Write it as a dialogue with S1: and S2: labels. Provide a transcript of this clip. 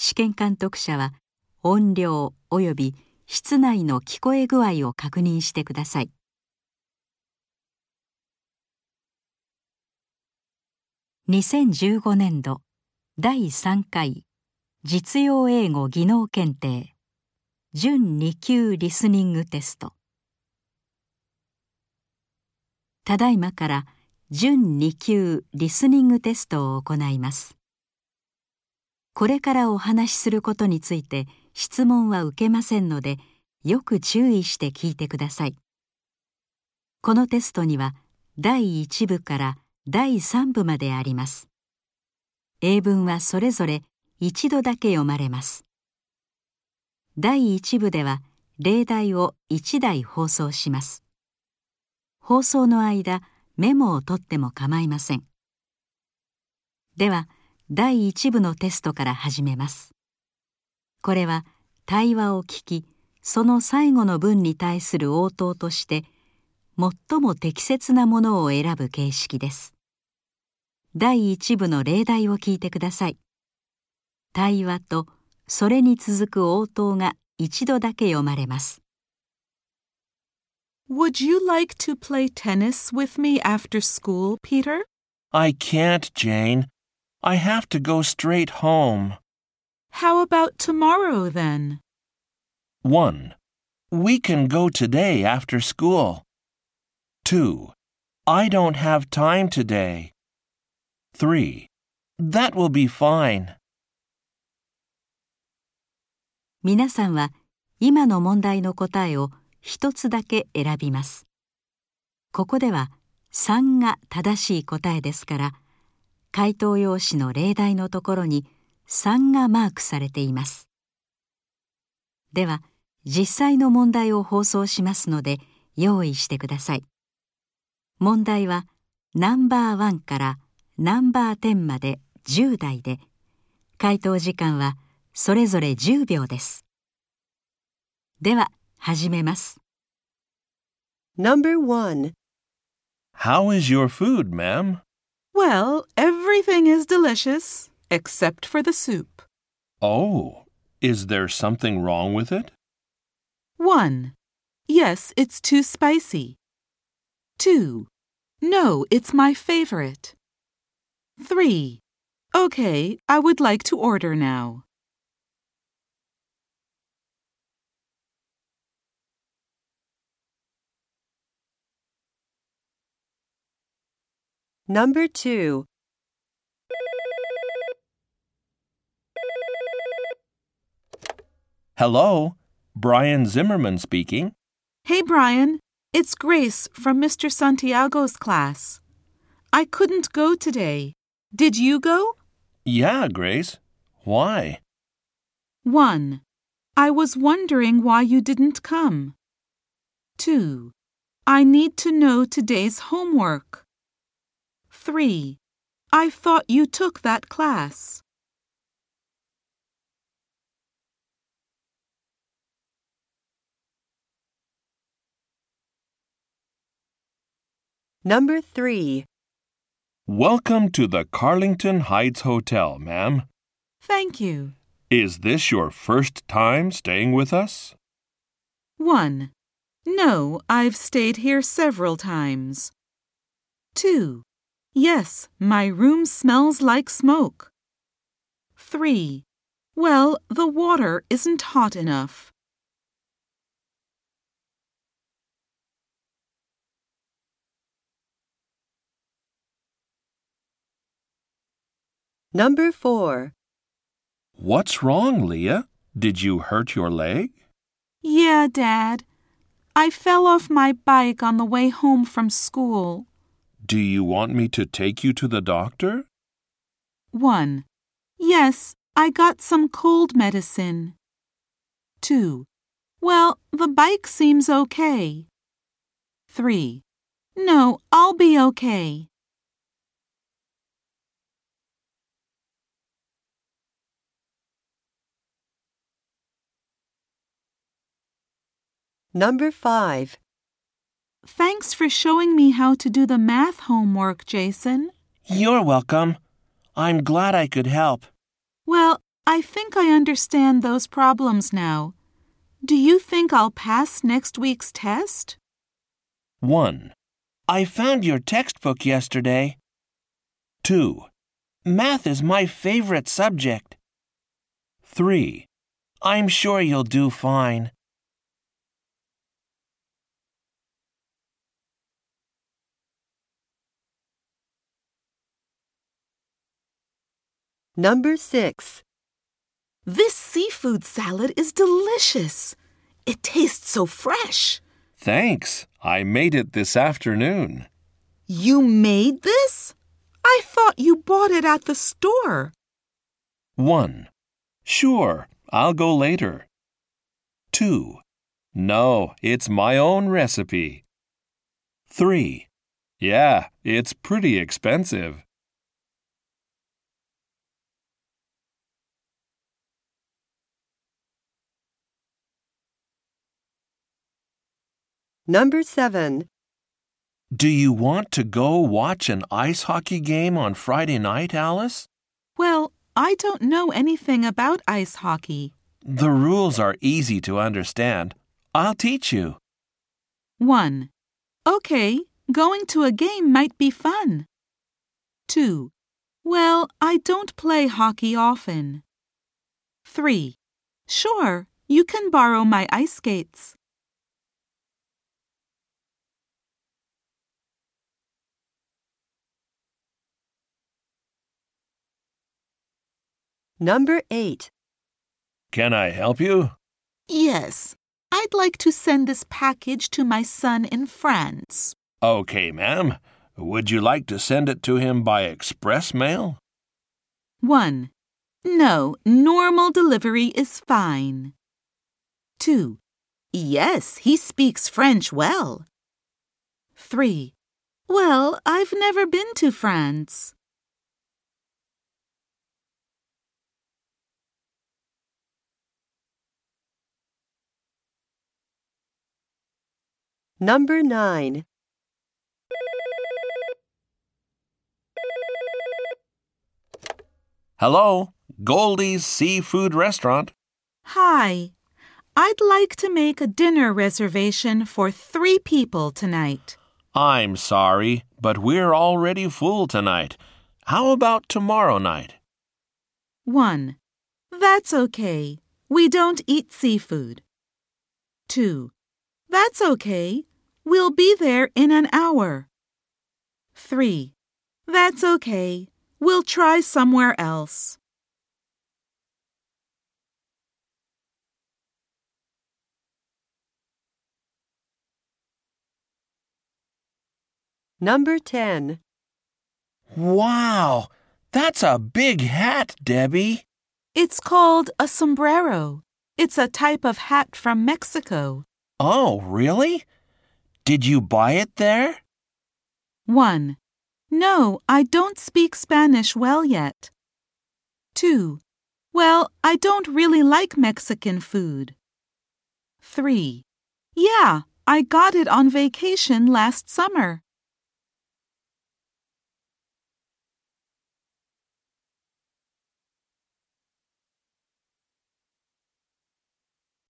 S1: 試験監督者は音量及び室内の聞こえ具合を確認してください。2015年度第3回実用英語技能検定準2級リスニングテスト。ただいまから準2級リスニングテストを行います。これからお話しすることについて質問は受けませんので、よく注意して聞いてください。このテストには第1部から第3部まであります。英文はそれぞれ一度だけ読まれます。第1部では例題を1題放送します。放送の間、メモを取っても構いません。では、第1部のテストから始めます。これは対話を聞き、その最後の文に対する応答として、最も適切なものを選ぶ形式です。第1部の例題を聞いてください。対話とそれに続く応答が一度だけ読まれます。
S2: Would you like to play tennis with me after school, Peter?
S3: I can't, Jane. I have to go straight home.
S2: How about tomorrow, then?
S3: 1. We can go today after school. 2. I don't have time today. 3. That will be fine.
S1: 皆さんは今の問題の答えを一つだけ選びます。ここでは3が正しい答えですから、回答用紙の例題のところに3がマークされています。では、実際の問題を放送しますので、用意してください。問題はナンバー1からナンバー10まで10題で、回答時間はそれぞれ10秒です。では、始めます。
S4: Number 1.
S3: How is your food, ma'am?
S2: Well, everything is delicious, except for the soup.
S3: Oh, is there something wrong with it?
S2: 1. Yes, it's too spicy. 2. No, it's my favorite. 3. Okay, I would like to order now.
S4: Number 2.
S3: Hello, Brian Zimmerman speaking.
S2: Hey, Brian. It's Grace from Mr. Santiago's class. I couldn't go today. Did you go?
S3: Yeah, Grace. Why?
S2: 1. I was wondering why you didn't come. 2. I need to know today's homework. 3. I thought you took that class.
S4: Number 3.
S3: Welcome to the Carlington Heights Hotel, ma'am.
S2: Thank you.
S3: Is this your first time staying with us?
S2: 1. No, I've stayed here several times. 2. Yes, my room smells like smoke. 3. Well, the water isn't hot enough.
S4: Number 4.
S3: What's wrong, Leah? Did you hurt your leg?
S2: Yeah, Dad. I fell off my bike on the way home from school.
S3: Do you want me to take you to the doctor?
S2: 1. Yes, I got some cold medicine. 2. Well, the bike seems okay. 3. No, I'll be okay.
S4: Number 5.
S2: Thanks for showing me how to do the math homework, Jason.
S3: You're welcome. I'm glad I could help.
S2: Well, I think I understand those problems now. Do you think I'll pass next week's test?
S3: 1. I found your textbook yesterday. 2. Math is my favorite subject. 3. I'm sure you'll do fine.
S4: Number 6.
S2: This seafood salad is delicious. It tastes so fresh.
S3: Thanks. I made it this afternoon.
S2: You made this? I thought you bought it at the store.
S3: 1. Sure, I'll go later. 2. No, it's my own recipe. 3. Yeah, it's pretty expensive.
S4: Number 7.
S3: Do you want to go watch an ice hockey game on Friday night, Alice?
S2: Well, I don't know anything about ice hockey.
S3: The rules are easy to understand. I'll teach you.
S2: 1. Okay, going to a game might be fun. 2. Well, I don't play hockey often. 3. Sure, you can borrow my ice skates.
S4: Number 8.
S3: Can I help you?
S2: Yes, I'd like to send this package to my son in France.
S3: Okay, ma'am. Would you like to send it to him by express mail?
S2: 1. No, normal delivery is fine. 2. Yes, he speaks French well. 3. Well, I've never been to France.
S4: Number 9.
S3: Hello, Goldie's Seafood Restaurant.
S2: Hi, I'd like to make a dinner reservation for 3 people tonight.
S3: I'm sorry, but we're already full tonight. How about tomorrow night?
S2: 1. That's okay. We don't eat seafood. 2. That's okay. We'll be there in an hour. 3. That's okay. We'll try somewhere else.
S4: Number 10.
S3: Wow, that's a big hat, Debbie.
S2: It's called a sombrero. It's a type of hat from Mexico.
S3: Oh, really? Did you buy it there?
S2: 1. No, I don't speak Spanish well yet. 2. Well, I don't really like Mexican food. 3. Yeah, I got it on vacation last summer.